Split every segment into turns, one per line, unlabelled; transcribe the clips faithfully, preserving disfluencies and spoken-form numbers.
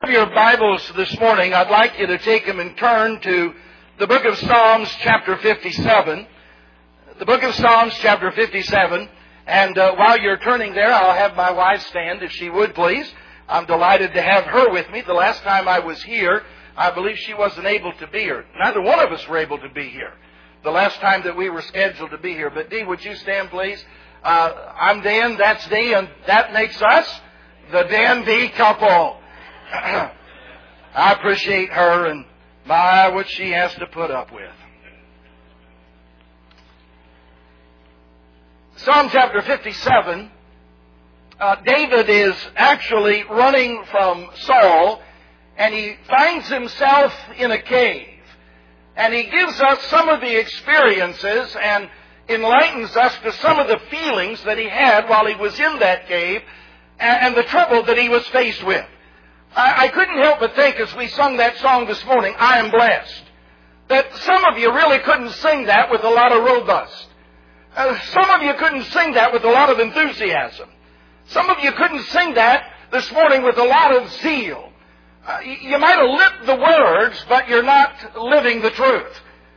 Your Bibles this morning, I'd like you to take them and turn to the book of Psalms chapter fifty-seven. The book of Psalms chapter fifty-seven. And uh, while you're turning there, I'll have my wife stand, if she would please. I'm delighted to have her with me. The last time I was here, I believe she wasn't able to be here. Neither one of us were able to be here the last time that we were scheduled to be here. But Dee, would you stand, please? Uh, I'm Dan, that's Dee, and that makes us the Dan Dee couple. I appreciate her and my what she has to put up with. Psalm chapter fifty-seven, uh, David is actually running from Saul, and he finds himself in a cave. And he gives us some of the experiences and enlightens us to some of the feelings that he had while he was in that cave and, and the trouble that he was faced with. I, I couldn't help but think as we sung that song this morning, I am blessed, that some of you really couldn't sing that with a lot of robust. Uh, some of you couldn't sing that with a lot of enthusiasm. Some of you couldn't sing that this morning with a lot of zeal. Uh, you, you might have lit the words, but you're not living the truth.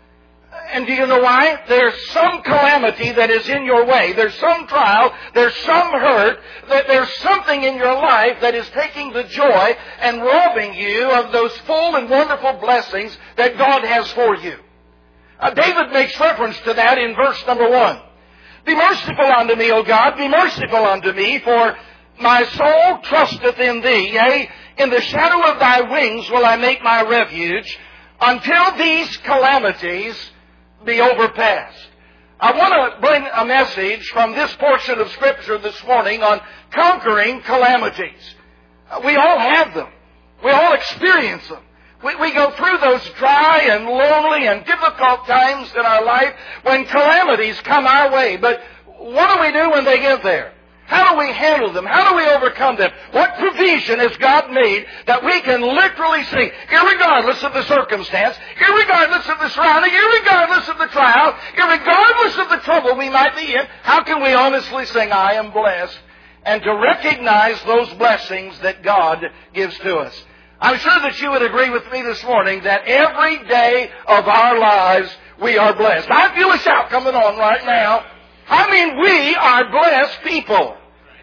And do you know why? There's some calamity that is in your way. There's some trial. There's some hurt. There's something in your life that is taking the joy and robbing you of those full and wonderful blessings that God has for you. Uh, David makes reference to that in verse number one. Be merciful unto me, O God, be merciful unto me, for my soul trusteth in thee. Yea, in the shadow of thy wings will I make my refuge, until these calamities be overpassed. I want to bring a message from this portion of Scripture this morning on conquering calamities. We all have them. We all experience them. We, we go through those dry and lonely and difficult times in our life when calamities come our way. But what do we do when they get there? How do we handle them? How do we overcome them? What provision has God made that we can literally sing, irregardless of the circumstance, irregardless of the surrounding, irregardless of the trial, irregardless of the trouble we might be in? How can we honestly sing, I am blessed, and to recognize those blessings that God gives to us? I'm sure that you would agree with me this morning that every day of our lives we are blessed. I feel a shout coming on right now. I mean, we are blessed people.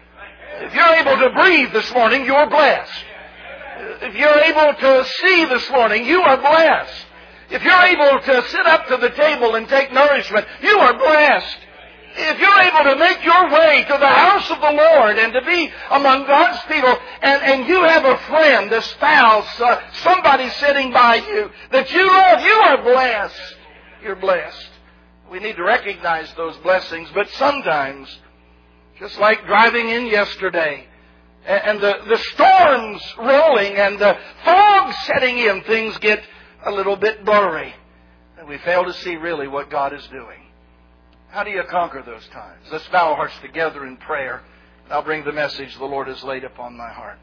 If you're able to breathe this morning, you're blessed. If you're able to see this morning, you are blessed. If you're able to sit up to the table and take nourishment, you are blessed. If you're able to make your way to the house of the Lord and to be among God's people, and, and you have a friend, a spouse, uh, somebody sitting by you that you love, you are blessed. You're blessed. We need to recognize those blessings, but sometimes, just like driving in yesterday, and, and the, the storms rolling and the fog setting in, things get a little bit blurry, and we fail to see really what God is doing. How do you conquer those times? Let's bow our hearts together in prayer. I'll bring the message the Lord has laid upon my heart.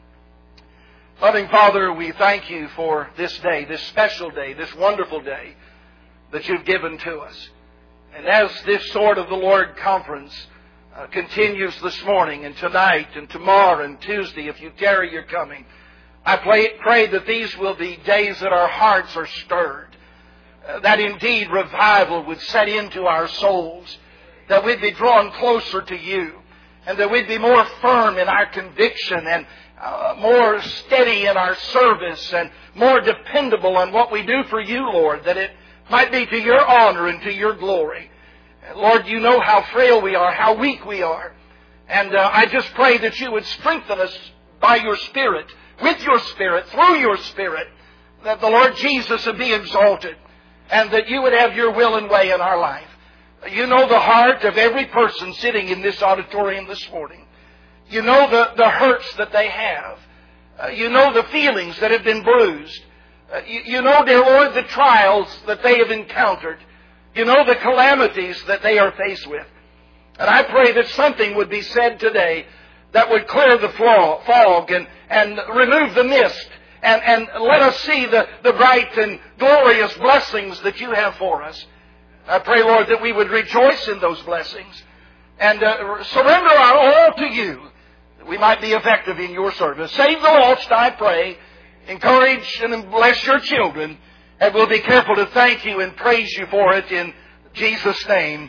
Loving Father, we thank you for this day, this special day, this wonderful day that you've given to us. And as this Sword of the Lord conference uh, continues this morning and tonight and tomorrow and Tuesday, if you tarry your coming, I pray, pray that these will be days that our hearts are stirred. Uh, that indeed revival would set into our souls, that we'd be drawn closer to you, and that we'd be more firm in our conviction and uh, more steady in our service and more dependable on what we do for you, Lord, that it might be to your honor and to your glory. And Lord, you know how frail we are, how weak we are. And uh, I just pray that you would strengthen us by your Spirit, with your Spirit, through your Spirit, that the Lord Jesus would be exalted, and that you would have your will and way in our life. You know the heart of every person sitting in this auditorium this morning. You know the, the hurts that they have. Uh, you know the feelings that have been bruised. Uh, you, you know, dear Lord, the trials that they have encountered. You know the calamities that they are faced with. And I pray that something would be said today that would clear the fog and, and remove the mist. And, and let us see the, the bright and glorious blessings that you have for us. I pray, Lord, that we would rejoice in those blessings and uh, surrender our all to you, that we might be effective in your service. Save the lost, I pray, encourage and bless your children, and we'll be careful to thank you and praise you for it in Jesus' name.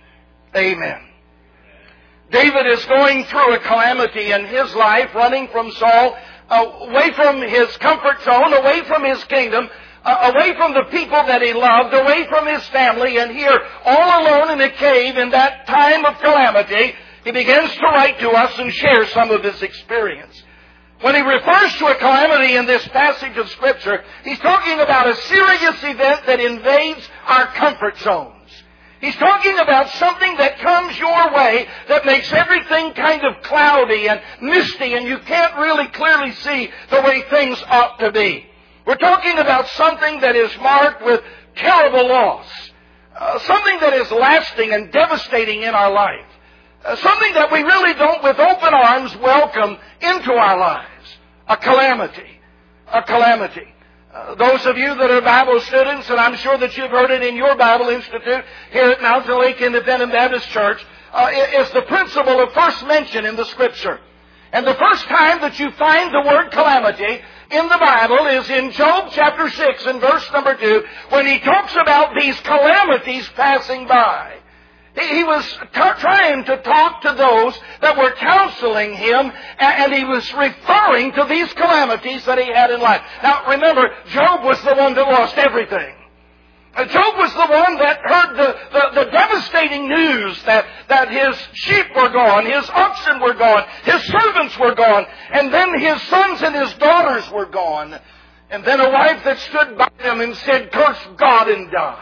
Amen. David is going through a calamity in his life, running from Saul, away from his comfort zone, away from his kingdom, uh, away from the people that he loved, away from his family, and here, all alone in a cave in that time of calamity, he begins to write to us and share some of his experience. When he refers to a calamity in this passage of Scripture, he's talking about a serious event that invades our comfort zones. He's talking about something that comes your way that makes everything kind of cloudy and misty, and you can't really clearly see the way things ought to be. We're talking about something that is marked with terrible loss, uh, something that is lasting and devastating in our life, uh, something that we really don't with open arms welcome into our lives, a calamity, a calamity. Uh, those of you that are Bible students, and I'm sure that you've heard it in your Bible Institute here at Mountain Lake Independent Baptist Church, uh, is the principle of first mention in the Scripture. And the first time that you find the word calamity in the Bible is in Job chapter six and verse number two, when he talks about these calamities passing by. He was t- trying to talk to those that were counseling him, and he was referring to these calamities that he had in life. Now, remember, Job was the one that lost everything. Job was the one that heard the, the, the devastating news that, that his sheep were gone, his oxen were gone, his servants were gone, and then his sons and his daughters were gone. And then a wife that stood by him and said, "Curse God and die."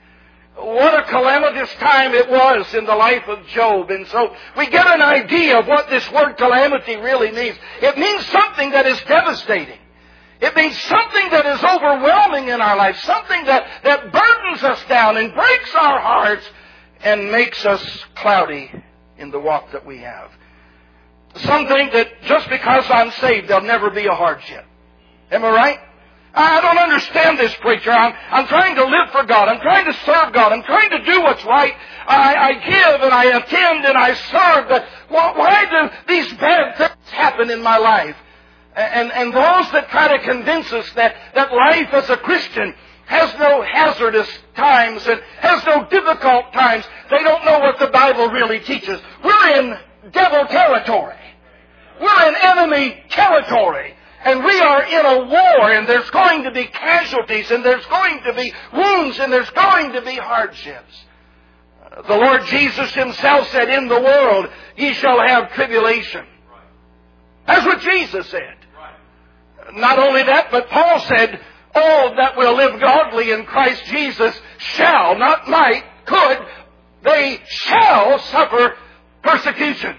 What a calamitous time it was in the life of Job. And so we get an idea of what this word calamity really means. It means something that is devastating. It means something that is overwhelming in our life, something that, that burdens us down and breaks our hearts and makes us cloudy in the walk that we have. Something that just because I'm saved, there'll never be a hardship. Am I right? I don't understand this, preacher. I'm, I'm trying to live for God. I'm trying to serve God. I'm trying to do what's right. I, I give and I attend and I serve. But why do these bad things happen in my life? And, and those that try to convince us that, that life as a Christian has no hazardous times and has no difficult times, they don't know what the Bible really teaches. We're in devil territory. We're in enemy territory. And we are in a war, and there's going to be casualties, and there's going to be wounds, and there's going to be hardships. Uh, the Lord Jesus Himself said, "In the world ye shall have tribulation." That's what Jesus said. Not only that, but Paul said, "All that will live godly in Christ Jesus shall," not might, could, they shall suffer persecution.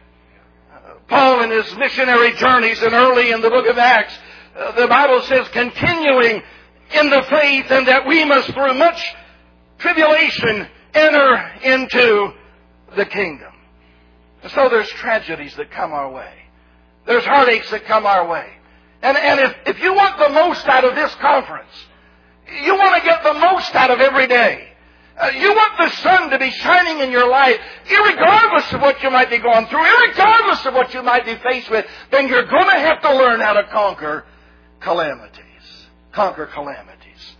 Paul in his missionary journeys and early in the book of Acts, uh, the Bible says, continuing in the faith, and that we must through much tribulation enter into the kingdom. And so there's tragedies that come our way. There's heartaches that come our way. And, and if, if you want the most out of this conference, you want to get the most out of every day. Uh, you want the sun to be shining in your life, irregardless of what you might be going through, irregardless of what you might be faced with, then you're going to have to learn how to conquer calamities. Conquer calamities.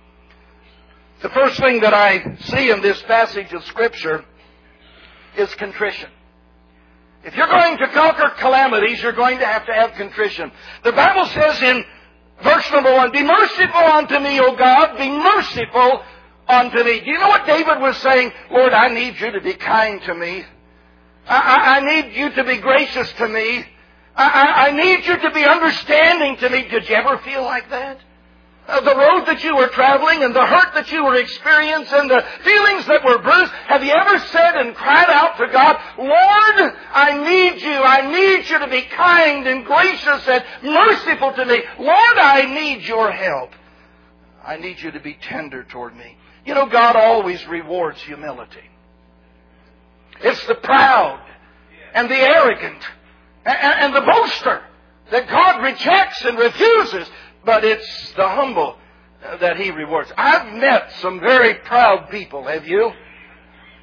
The first thing that I see in this passage of Scripture is contrition. If you're going to conquer calamities, you're going to have to have contrition. The Bible says in verse number one, "Be merciful unto me, O God, be merciful unto me." Do you know what David was saying? "Lord, I need you to be kind to me. I, I, I need you to be gracious to me. I, I, I need you to be understanding to me." Did you ever feel like that? Uh, the road that you were traveling and the hurt that you were experiencing and the feelings that were bruised, have you ever said and cried out to God, "Lord, I need you. I need you to be kind and gracious and merciful to me. Lord, I need your help. I need you to be tender toward me." You know, God always rewards humility. It's the proud and the arrogant and, and the boaster that God rejects and refuses, but it's the humble that He rewards. I've met some very proud people, have you?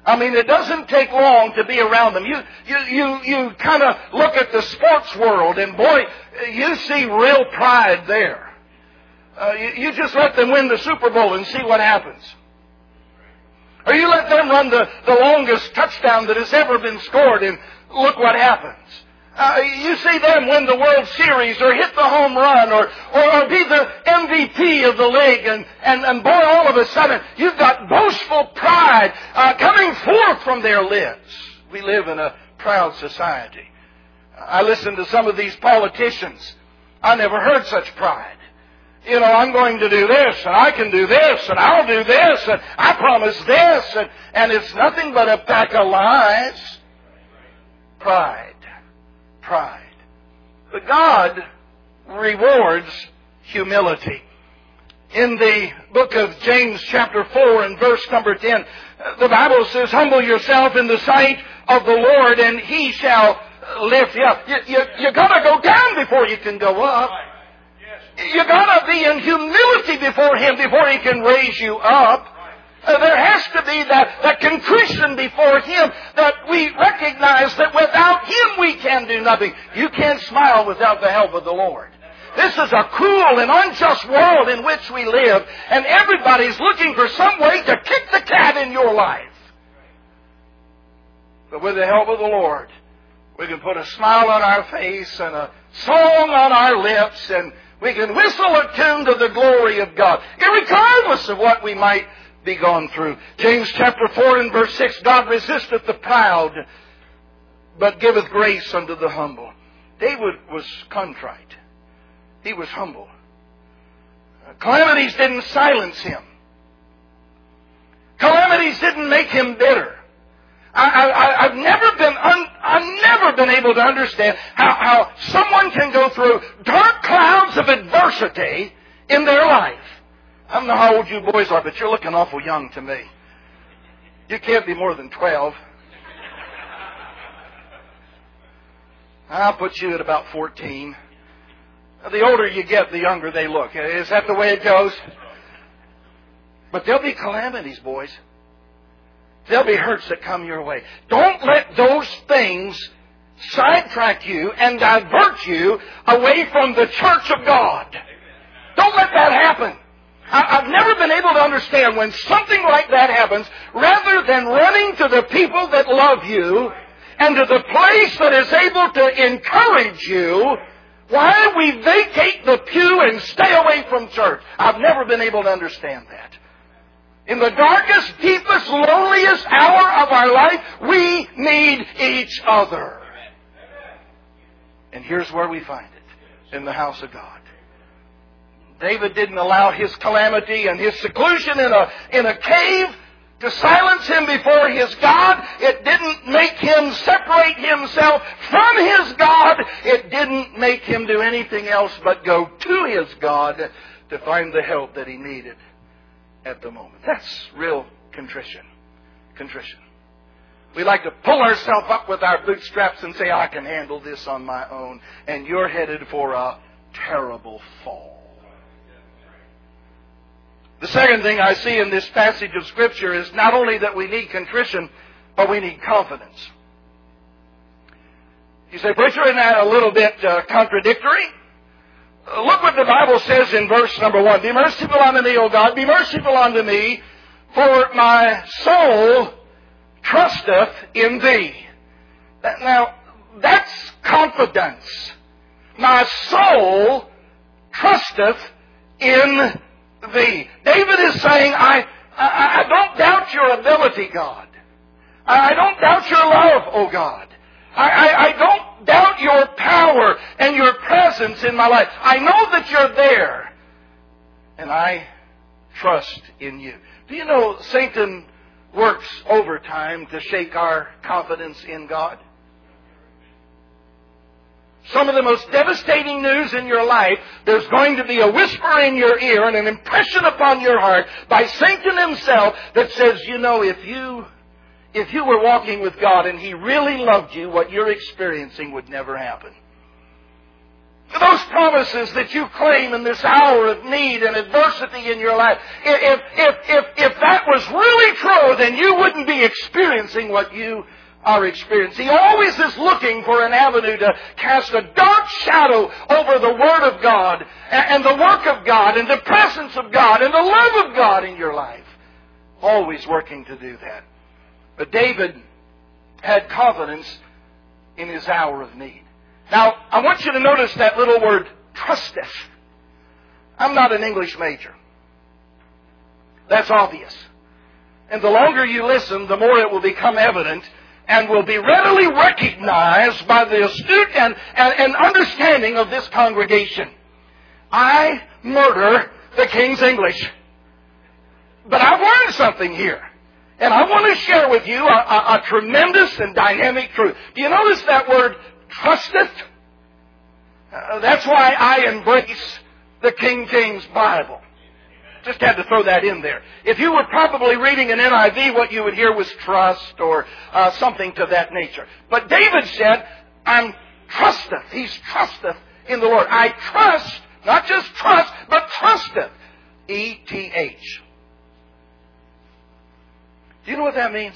I mean, it doesn't take long to be around them. You, you, you, you kind of look at the sports world, and boy, you see real pride there. Uh, you, you just let them win the Super Bowl and see what happens. Or you let them run the, the longest touchdown that has ever been scored, and look what happens. Uh, you see them win the World Series or hit the home run or, or, or be the M V P of the league. And, and, and boy, all of a sudden, you've got boastful pride uh, coming forth from their lips. We live in a proud society. I listen to some of these politicians. I never heard such pride. You know, I'm going to do this, and I can do this, and I'll do this, and I promise this, and, and it's nothing but a pack of lies. Pride. Pride. But God rewards humility. In the book of James chapter four and verse number ten, the Bible says, humble yourself in the sight of the Lord, and He shall lift you up. You, you, you gotta go down before you can go up. You gotta be in humility before Him before He can raise you up. Uh, there has to be that, that contrition before Him, that we recognize that without Him we can do nothing. You can't smile without the help of the Lord. This is a cruel and unjust world in which we live, and everybody's looking for some way to kick the cat in your life. But with the help of the Lord, we can put a smile on our face and a song on our lips, and we can whistle a tune to the glory of God, regardless of what we might be gone through. James chapter four and verse six, God resisteth the proud, but giveth grace unto the humble. David was contrite. He was humble. Calamities didn't silence him. Calamities didn't make him bitter. I, I, I've never been un, I've never been able to understand how, how someone can go through dark clouds of adversity in their life. I don't know how old you boys are, but you're looking awful young to me. You can't be more than twelve. I'll put you at about fourteen. The older you get, the younger they look. Is that the way it goes? But there'll be calamities, boys. There'll be hurts that come your way. Don't let those things sidetrack you and divert you away from the church of God. Don't let that happen. I've never been able to understand when something like that happens, rather than running to the people that love you and to the place that is able to encourage you, why we vacate the pew and stay away from church. I've never been able to understand that. In the darkest, deepest, loneliest hour of our life, we need each other. And here's where we find it, in the house of God. David didn't allow his calamity and his seclusion in a, in a cave to silence him before his God. It didn't make him separate himself from his God. It didn't make him do anything else but go to his God to find the help that he needed at the moment. That's real contrition. Contrition. We like to pull ourselves up with our bootstraps and say, I can handle this on my own. And you're headed for a terrible fall. The second thing I see in this passage of Scripture is not only that we need contrition, but we need confidence. You say, preacher, isn't that a little bit uh, contradictory? Uh, look what the Bible says in verse number one. Be merciful unto me, O God, be merciful unto me, for my soul trusteth in thee. That, now, that's confidence. My soul trusteth in thee. David is saying, I, I, I don't doubt your ability, God. I, I don't doubt your love, oh God. I, I, I don't doubt your power and your presence in my life. I know that you're there. And I trust in you. Do you know Satan works overtime to shake our confidence in God? Some of the most devastating news in your life, there's going to be a whisper in your ear and an impression upon your heart by Satan himself that says, you know, if you, if you were walking with God and He really loved you, what you're experiencing would never happen. Those promises that you claim in this hour of need and adversity in your life, if, if, if, if that was really true, then you wouldn't be experiencing what you are experiencing. He always is looking for an avenue to cast a dark shadow over the Word of God and the work of God and the presence of God and the love of God in your life. Always working to do that. But David had confidence in his hour of need. Now, I want you to notice that little word, trusteth. I'm not an English major. That's obvious. And the longer you listen, the more it will become evident and will be readily recognized by the astute and, and, and understanding of this congregation. I murder the King's English. But I've learned something here. And I want to share with you a, a, a tremendous and dynamic truth. Do you notice that word, trusteth? Uh, that's why I embrace the King James Bible. Just had to throw that in there. If you were probably reading an N I V, what you would hear was trust or uh, something to that nature. But David said, I'm trusteth. He's trusteth in the Lord. I trust, not just trust, but trusteth. E T H. Do you know what that means?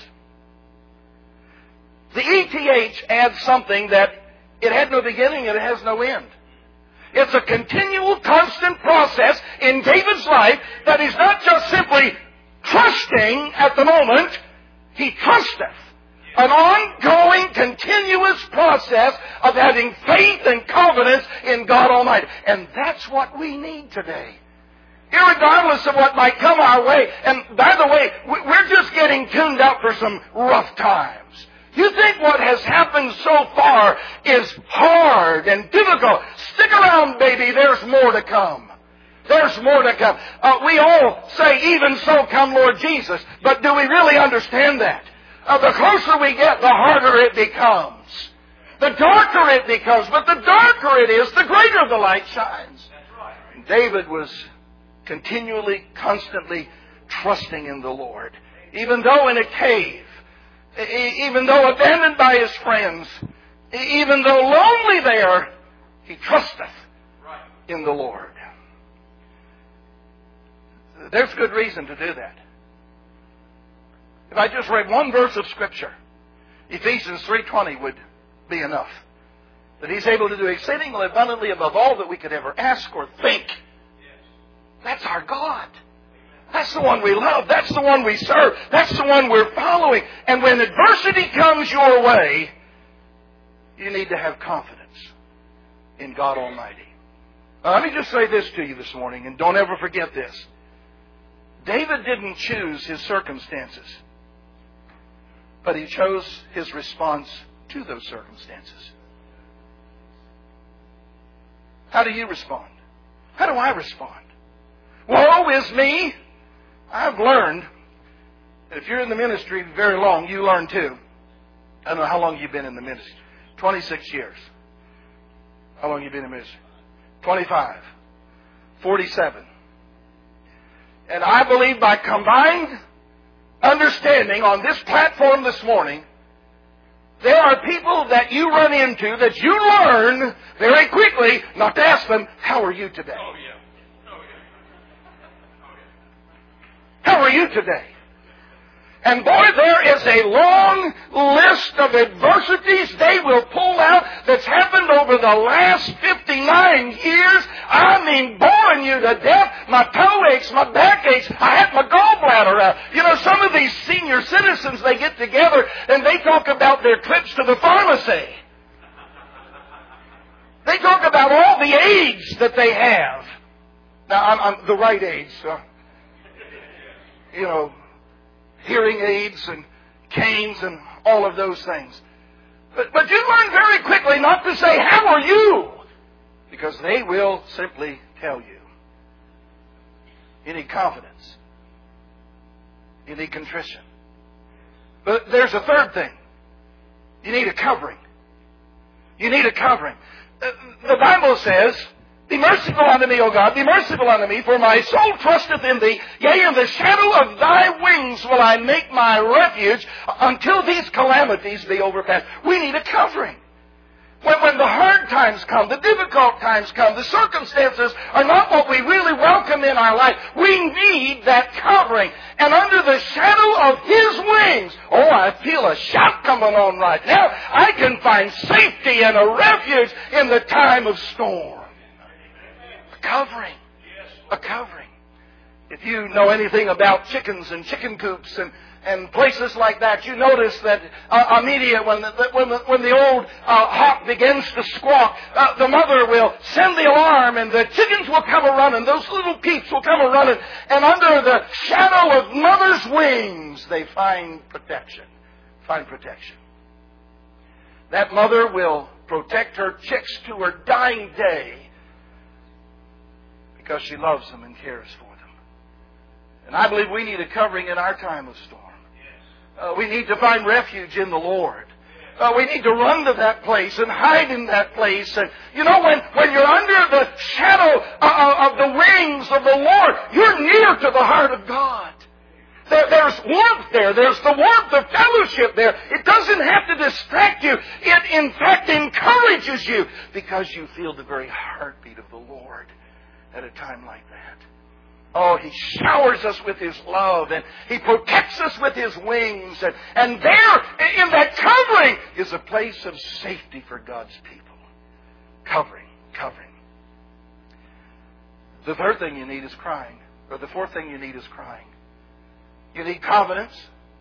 The E T H adds something that it had no beginning and it has no end. It's a continual, constant process in David's life that he's not just simply trusting at the moment, he trusteth. An ongoing, continuous process of having faith and confidence in God Almighty. And that's what we need today. Irregardless of what might come our way. And by the way, we're just getting tuned up for some rough times. You think what has happened so far is hard and difficult. Stick around, baby. There's more to come. There's more to come. Uh, we all say, even so come Lord Jesus. But do we really understand that? Uh, the closer we get, the harder it becomes. The darker it becomes. But the darker it is, the greater the light shines. And David was continually, constantly trusting in the Lord. Even though in a cave, even though abandoned by his friends, even though lonely there, he trusteth in the Lord. There's good reason to do that. If I just read one verse of Scripture, Ephesians three twenty would be enough. That He's able to do exceedingly abundantly above all that we could ever ask or think. That's our God. That's the one we love. That's the one we serve. That's the one we're following. And when adversity comes your way, you need to have confidence in God Almighty. Now, let me just say this to you this morning, and don't ever forget this. David didn't choose his circumstances, but he chose his response to those circumstances. How do you respond? How do I respond? Woe is me! I've learned that if you're in the ministry very long, you learn too. I don't know how long you've been in the ministry. twenty-six years. How long have you been in ministry? twenty-five. forty-seven. And I believe by combined understanding on this platform this morning, there are people that you run into that you learn very quickly not to ask them, how are you today?
Oh, yeah.
How are you today? And boy, there is a long list of adversities they will pull out that's happened over the last fifty-nine years. I mean, boring you to death. My toe aches, my back aches. I had my gallbladder out. You know, some of these senior citizens, they get together and they talk about their trips to the pharmacy. They talk about all the aids that they have. Now, I'm, I'm the right age, so... You know, hearing aids and canes and all of those things. But, but you learn very quickly not to say, how are you? Because they will simply tell you. You need confidence. You need contrition. But there's a third thing. You need a covering. You need a covering. The Bible says, be merciful unto me, O God, be merciful unto me, for my soul trusteth in thee. Yea, in the shadow of thy wings will I make my refuge until these calamities be overpassed. We need a covering. When, when the hard times come, the difficult times come, the circumstances are not what we really welcome in our life. We need that covering. And under the shadow of His wings, oh, I feel a shout coming on right now. I can find safety and a refuge in the time of storm. A covering. A covering. If you know anything about chickens and chicken coops and And places like that, you notice that uh, immediately when the, when the, when the old uh, hawk begins to squawk, uh, the mother will send the alarm and the chickens will come a-running. Those little peeps will come a-running. And under the shadow of mother's wings, they find protection. Find protection. That mother will protect her chicks to her dying day because she loves them and cares for them. And I believe we need a covering in our time of storm. Uh, we need to find refuge in the Lord. Uh, we need to run to that place and hide in that place. And you know, when, when you're under the shadow uh, of the wings of the Lord, you're near to the heart of God. There, there's warmth there. There's the warmth of fellowship there. It doesn't have to distract you. It, in fact, encourages you because you feel the very heartbeat of the Lord at a time like that. Oh, He showers us with His love, and He protects us with His wings. And, and there, in that covering, is a place of safety for God's people. Covering, covering. The third thing you need is crying. Or the fourth thing you need is crying. You need confidence.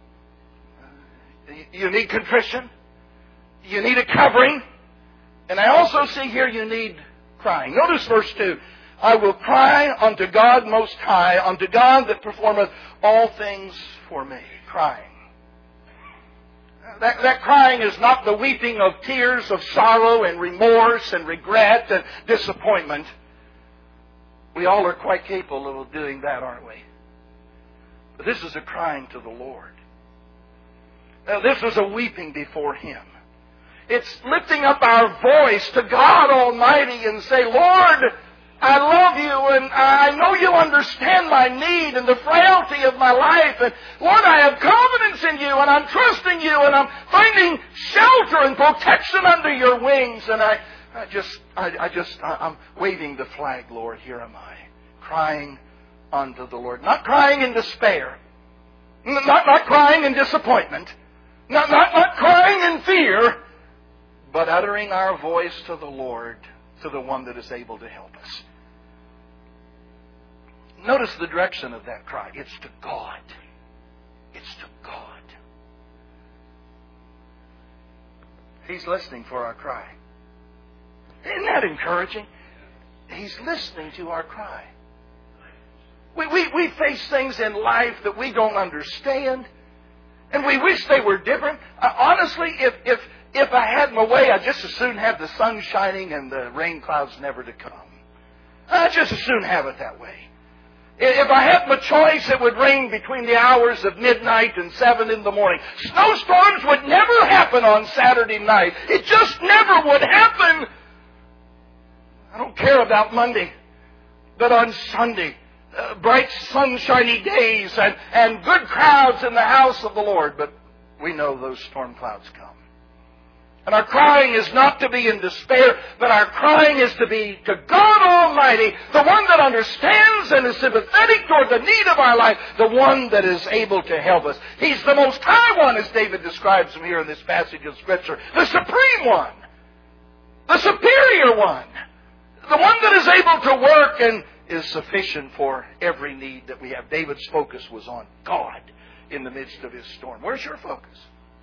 You need contrition. You need a covering. And I also see here you need crying. Notice verse two. I will cry unto God most high, unto God that performeth all things for me. Crying. That, that crying is not the weeping of tears of sorrow and remorse and regret and disappointment. We all are quite capable of doing that, aren't we? But this is a crying to the Lord. Now, this is a weeping before Him. It's lifting up our voice to God Almighty and say, Lord, I love you, and I know you understand my need and the frailty of my life. And Lord, I have confidence in you, and I'm trusting you, and I'm finding shelter and protection under your wings. And I, I just, I, I just, I'm waving the flag, Lord. Here am I, crying unto the Lord. Not crying in despair, not not crying in disappointment, not not not crying in fear, but uttering our voice to the Lord, to the one that is able to help us. Notice the direction of that cry. It's to God. It's to God. He's listening for our cry. Isn't that encouraging? He's listening to our cry. We, we, we face things in life that we don't understand, and we wish they were different. Uh, honestly, if, if, if I had my way, I'd just as soon have the sun shining and the rain clouds never to come. I'd just as soon have it that way. If I had my choice, it would rain between the hours of midnight and seven in the morning. Snowstorms would never happen on Saturday night. It just never would happen. I don't care about Monday, but on Sunday, uh, bright sunshiny days and, and good crowds in the house of the Lord. But we know those storm clouds come. And our crying is not to be in despair, but our crying is to be to God Almighty, the one that understands and is sympathetic toward the need of our life, the one that is able to help us. He's the Most High One, as David describes him here in this passage of Scripture. The Supreme One. The Superior One. The one that is able to work and is sufficient for every need that we have. David's focus was on God in the midst of his storm. Where's your focus?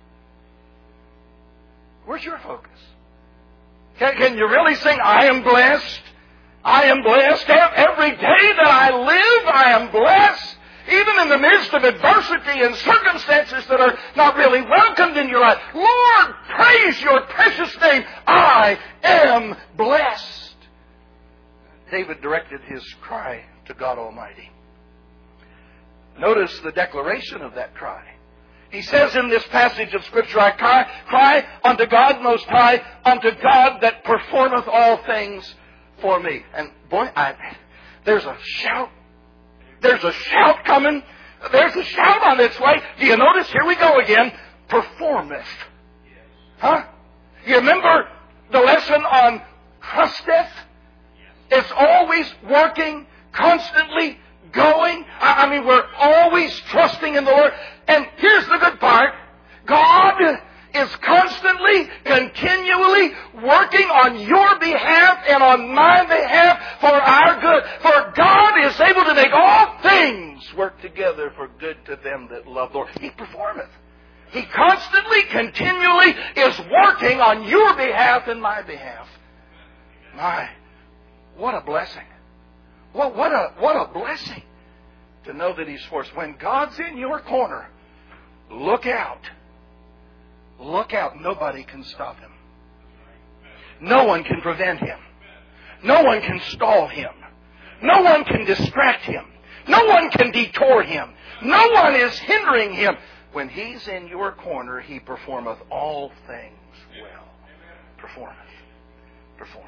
Where's your focus? Can, can you really sing, I am blessed? I am blessed. Every day that I live, I am blessed. Even in the midst of adversity and circumstances that are not really welcomed in your life. Lord, praise your precious name. I am blessed. David directed his cry to God Almighty. Notice the declaration of that cry. He says in this passage of Scripture, I cry, cry unto God Most High, unto God that performeth all things for me. And boy, I, there's a shout. There's a shout coming. There's a shout on its way. Do you notice? Here we go again. Performeth. Huh? You remember the lesson on trusteth. It's always working, constantly going. I mean, we're always trusting in the Lord. And here's the good part. God is constantly, continually working on your behalf and on my behalf for our good. For God is able to make all things work together for good to them that love the Lord. He performeth. He constantly, continually is working on your behalf and my behalf. My, what a blessing. Well, what a, what a blessing to know that He's for us. When God's in your corner, look out. Look out. Nobody can stop Him. No one can prevent Him. No one can stall Him. No one can distract Him. No one can detour Him. No one is hindering Him. When He's in your corner, He performeth all things well. Performeth. Performeth.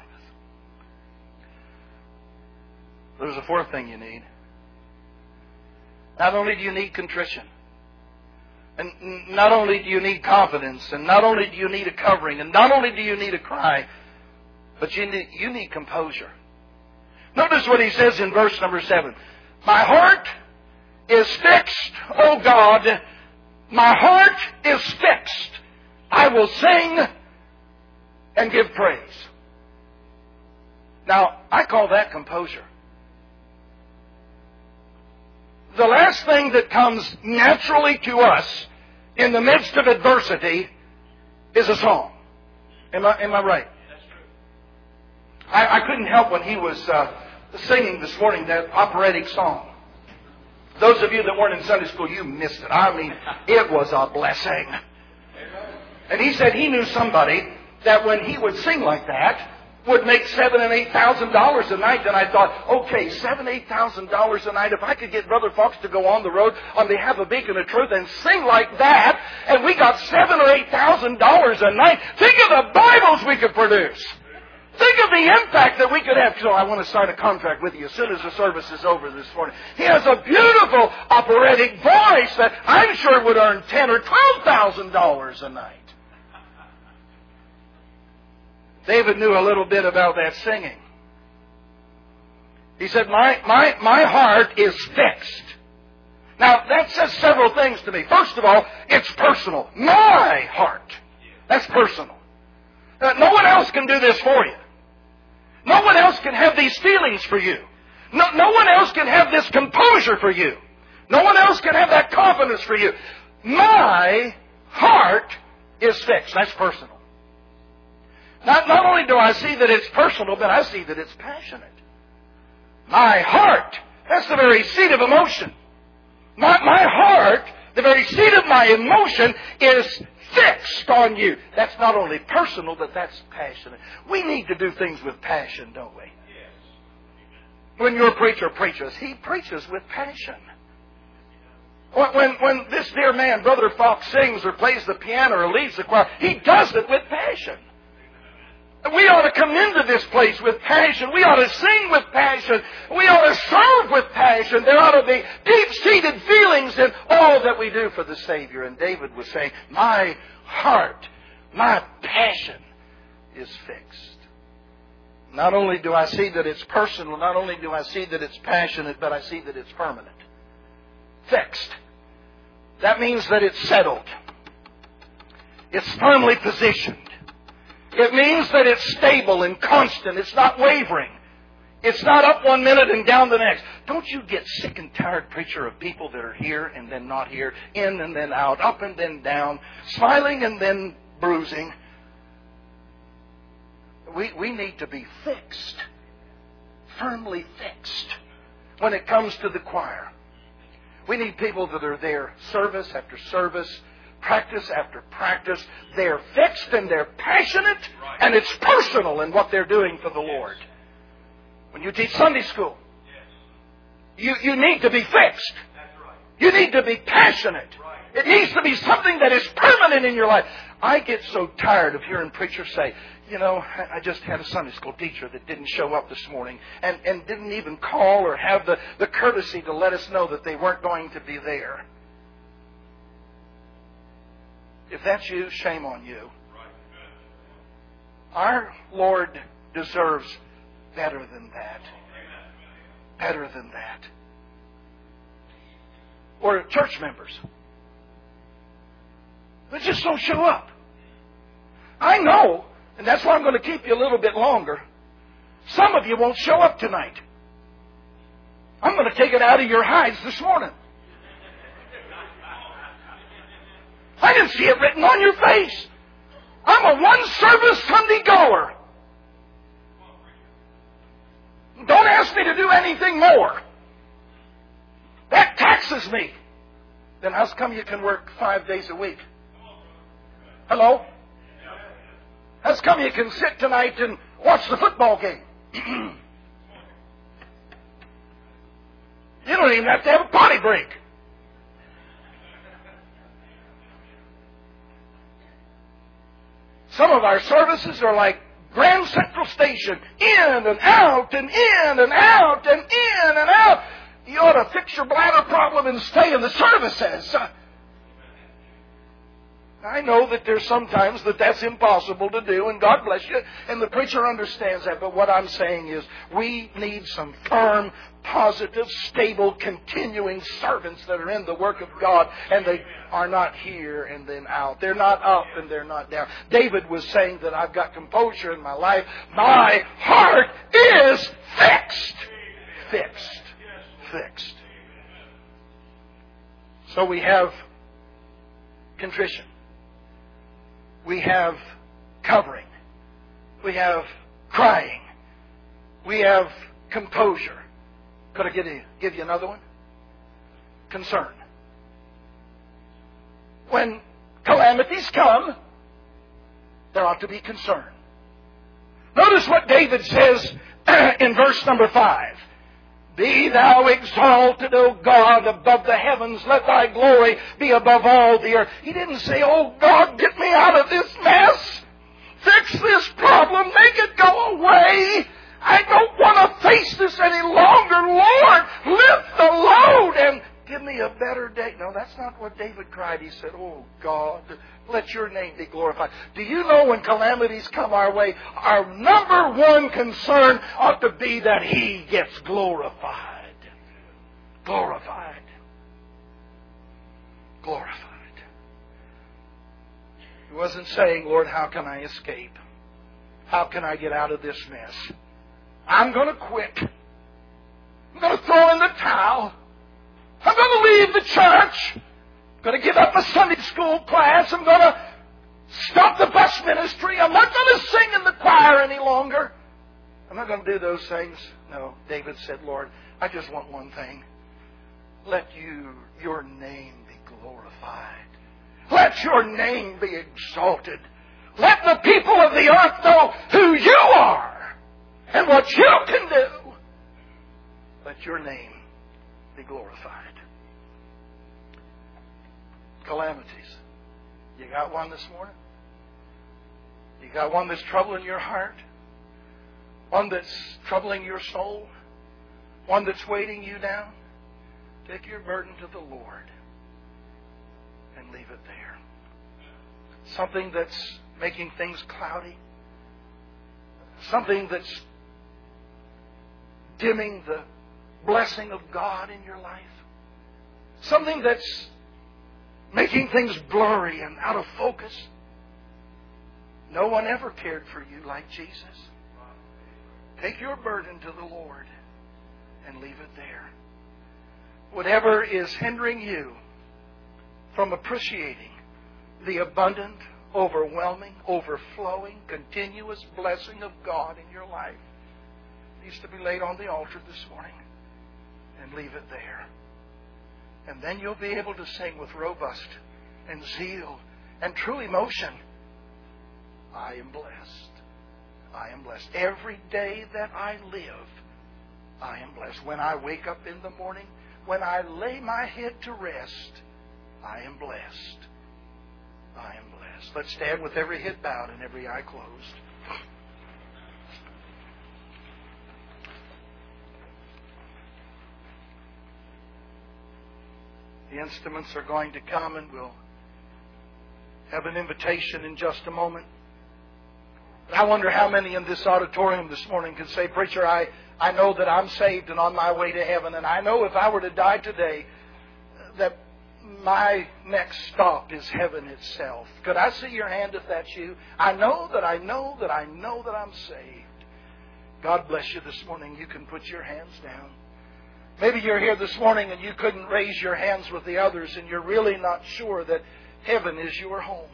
There's a fourth thing you need. Not only do you need contrition, and not only do you need confidence, and not only do you need a covering, and not only do you need a cry, but you need, you need composure. Notice what he says in verse number seven. My heart is fixed, O God. My heart is fixed. I will sing and give praise. Now, I call that composure. The last thing that comes naturally to us in the midst of adversity is a song. Am I, am I right? That's true. I, I couldn't help when he was uh, singing this morning that operatic song. Those of you that weren't in Sunday school, you missed it. I mean, it was a blessing. And he said he knew somebody that when he would sing like that, would make seven and eight thousand dollars a night. And I thought, okay, seven, eight thousand dollars a night. If I could get Brother Fox to go on the road on behalf of Beacon of Truth and sing like that, and we got seven or eight thousand dollars a night. Think of the Bibles we could produce. Think of the impact that we could have. So I want to start a contract with you as soon as the service is over this morning. He has a beautiful operatic voice that I'm sure would earn ten or twelve thousand dollars a night. David knew a little bit about that singing. He said, my, my, my heart is fixed. Now, that says several things to me. First of all, it's personal. My heart. That's personal. Uh, no one else can do this for you. No one else can have these feelings for you. No, no one else can have this composure for you. No one else can have that confidence for you. My heart is fixed. That's personal. Not, not only do I see that it's personal, but I see that it's passionate. My heart, that's the very seat of emotion. My, my heart, the very seat of my emotion is fixed on you. That's not only personal, but that's passionate. We need to do things with passion, don't we? Yes. When your preacher preaches, he preaches with passion. When, when, when this dear man, Brother Fox, sings or plays the piano or leads the choir, he does it with passion. We ought to come into this place with passion. We ought to sing with passion. We ought to serve with passion. There ought to be deep-seated feelings in all that we do for the Savior. And David was saying, my heart, my passion is fixed. Not only do I see that it's personal, not only do I see that it's passionate, but I see that it's permanent. Fixed. That means that it's settled. It's firmly positioned. It means that it's stable and constant. It's not wavering. It's not up one minute and down the next. Don't you get sick and tired, preacher, of people that are here and then not here, in and then out, up and then down, smiling and then bruising. We, we need to be fixed, firmly fixed when it comes to the choir. We need people that are there service after service, practice after practice. They're fixed and they're passionate, and it's personal in what they're doing for the Lord. When you teach Sunday school, you, you need to be fixed. You need to be passionate. It needs to be something that is permanent in your life. I get so tired of hearing preachers say, you know, I just had a Sunday school teacher that didn't show up this morning and, and didn't even call or have the, the courtesy to let us know that they weren't going to be there. If that's you, shame on you. Our Lord deserves better than that. Better than that. Or church members. They just don't show up. I know, and that's why I'm going to keep you a little bit longer. Some of you won't show up tonight. I'm going to take it out of your hides this morning. I didn't see it written on your face. I'm a one-service Sunday goer. Don't ask me to do anything more. That taxes me. Then how come you can work five days a week? Hello? How come you can sit tonight and watch the football game? You don't even have to have a potty break. Some of our services are like Grand Central Station, in and out and in and out and in and out. You ought to fix your bladder problem and stay in the services. I know that there's sometimes that that's impossible to do, and God bless you, and the preacher understands that, but what I'm saying is we need some firm, positive, stable, continuing servants that are in the work of God, and they are not here and then out. They're not up and they're not down. David was saying that I've got composure in my life. My heart is fixed. Fixed. Fixed. So we have contrition. We have covering. We have crying. We have composure. Could I give you, give you another one? Concern. When calamities come, there ought to be concern. Notice what David says in verse number five. Be thou exalted, O God, above the heavens. Let thy glory be above all the earth. He didn't say, oh God, get me out of this mess. Fix this problem. Make it go away. I don't want to face this any longer. Lord, lift the load and give me a better day. No, that's not what David cried. He said, oh God, let your name be glorified. Do you know when calamities come our way, our number one concern ought to be that He gets glorified. Glorified. Glorified. He wasn't saying, Lord, how can I escape? How can I get out of this mess? I'm going to quit. I'm going to throw in the towel. I'm going to leave the church. I'm going to give up a Sunday school class. I'm going to stop the bus ministry. I'm not going to sing in the choir any longer. I'm not going to do those things. No, David said, Lord, I just want one thing. Let you, your name be glorified. Let your name be exalted. Let the people of the earth know who you are and what you can do. Let your name be glorified. Calamities. You got one this morning? You got one that's troubling your heart? One that's troubling your soul? One that's weighting you down? Take your burden to the Lord and leave it there. Something that's making things cloudy? Something that's dimming the blessing of God in your life? Something that's making things blurry and out of focus? No one ever cared for you like Jesus. Take your burden to the Lord and leave it there. Whatever is hindering you from appreciating the abundant, overwhelming, overflowing, continuous blessing of God in your life needs to be laid on the altar this morning and leave it there. And then you'll be able to sing with robust and zeal and true emotion, I am blessed. I am blessed. Every day that I live, I am blessed. When I wake up in the morning, when I lay my head to rest, I am blessed. I am blessed. Let's stand with every head bowed and every eye closed. The instruments are going to come and we'll have an invitation in just a moment. I wonder how many in this auditorium this morning can say, Preacher, I, I know that I'm saved and on my way to heaven, and I know if I were to die today, that my next stop is heaven itself. Could I see your hand if that's you? I know that I know that I know that I'm saved. God bless you this morning. You can put your hands down. Maybe you're here this morning and you couldn't raise your hands with the others, and you're really not sure that heaven is your home.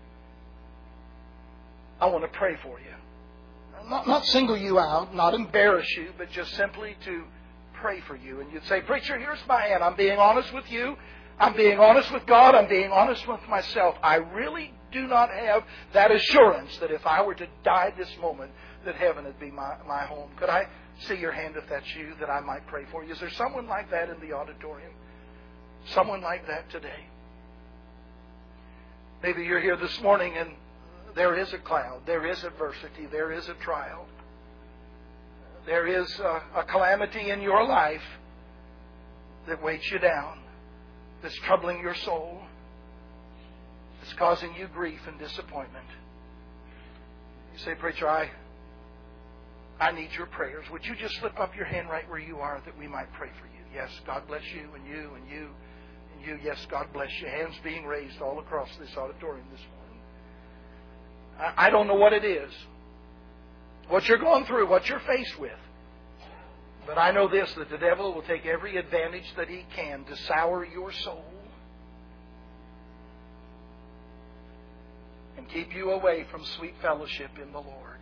I want to pray for you. Not, not single you out, not embarrass you, but just simply to pray for you. And you'd say, Preacher, here's my hand. I'm being honest with you. I'm being honest with God. I'm being honest with myself. I really do not have that assurance that if I were to die this moment, that heaven would be my, my home. Could I see your hand if that's you, that I might pray for you? Is there someone like that in the auditorium? Someone like that today? Maybe you're here this morning and there is a cloud, there is adversity, there is a trial. There is a, a calamity in your life that weights you down, that's troubling your soul, that's causing you grief and disappointment. You say, Preacher, I, I need your prayers. Would you just slip up your hand right where you are that we might pray for you? Yes, God bless you and you and you and you. Yes, God bless you. Hands being raised all across this auditorium this morning. I don't know what it is, what you're going through, what you're faced with. But I know this, that the devil will take every advantage that he can to sour your soul and keep you away from sweet fellowship in the Lord.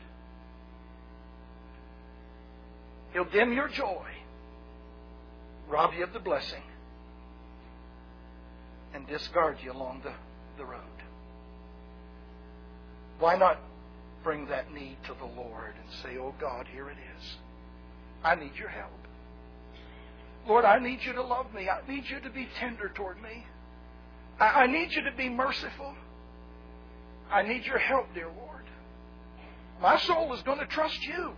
He'll dim your joy, rob you of the blessing, and discard you along the, the road. Why not bring that need to the Lord and say, Oh God, here it is. I need your help. Lord, I need you to love me. I need you to be tender toward me. I, I need you to be merciful. I need your help, dear Lord. My soul is going to trust you.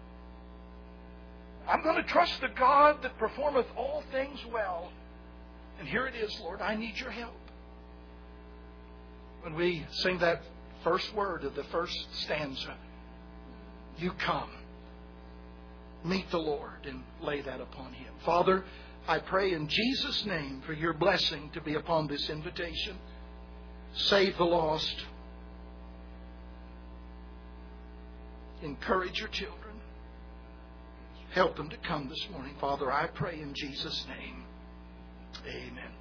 I'm going to trust the God that performeth all things well. And here it is, Lord, I need your help. When we sing that first word of the first stanza, you come, meet the Lord, and lay that upon Him. Father, I pray in Jesus' name for your blessing to be upon this invitation. Save the lost. Encourage your children. Help them to come this morning. Father, I pray in Jesus' name. Amen.